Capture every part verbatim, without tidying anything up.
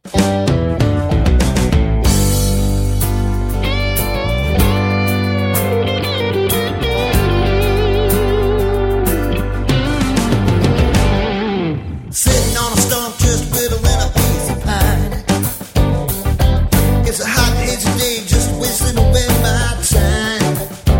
Sitting on a stone just whittling a piece of pine. It's a hot, hazy day, just wasting away my time.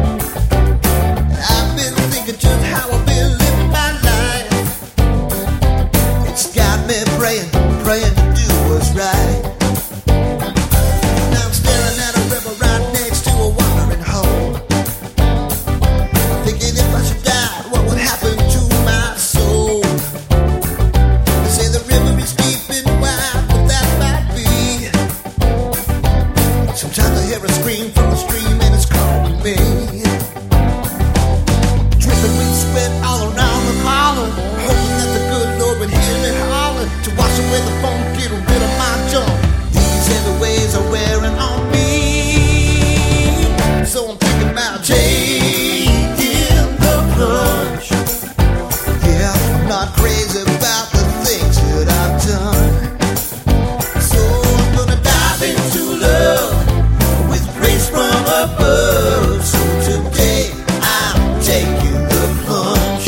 I've been thinking just how I've been living my life. It's got me praying, praying to do what's right. Now I'm staring at a river right next to a watering hole, thinking if I should die, what would happen to my soul? They say the river is deep and wide, but that might be. Sometimes I hear a scream from the stream and it's calling me. Dripping with sweat all around the collar, hoping that the good Lord would hear me holler to wash away the foam, get rid of my junk. These heavy waves are wearing on me, so I'm thinking about taking the plunge. Yeah, I'm not crazy about the things that I've done, so I'm gonna dive into love with grace from above. So today I'm taking the plunge.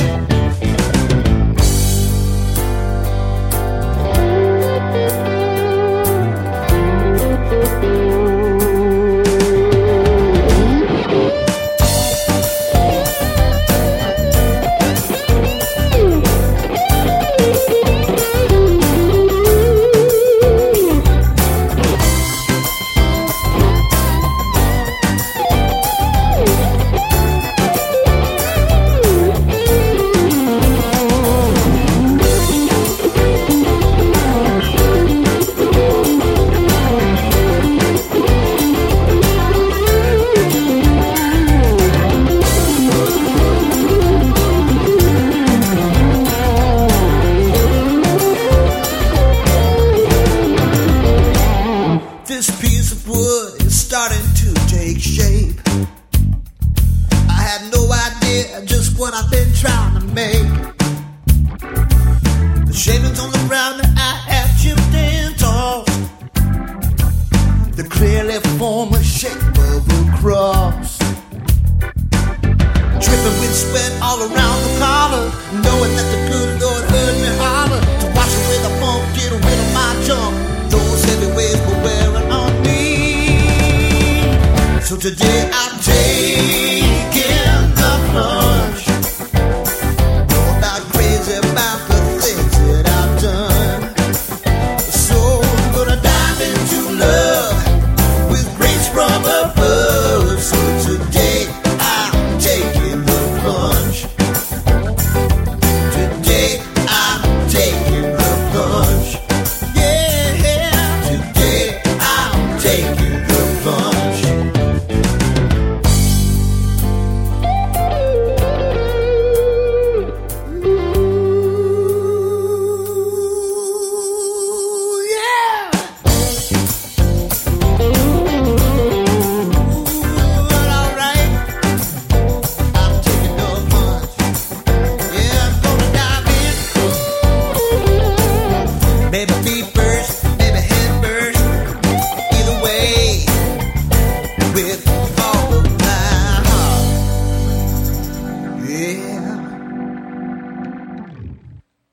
This piece of wood is starting to take shape. I had no idea just what I've been trying to make. The shavings on the ground that I have chipped and tossed, they clearly form a shape of a cross. Dripping with sweat all around the collar, knowing that the good Lord heard me holler to wash away the funk, get rid of my junk. Those heavy waves were wearing on me, so today I'm taking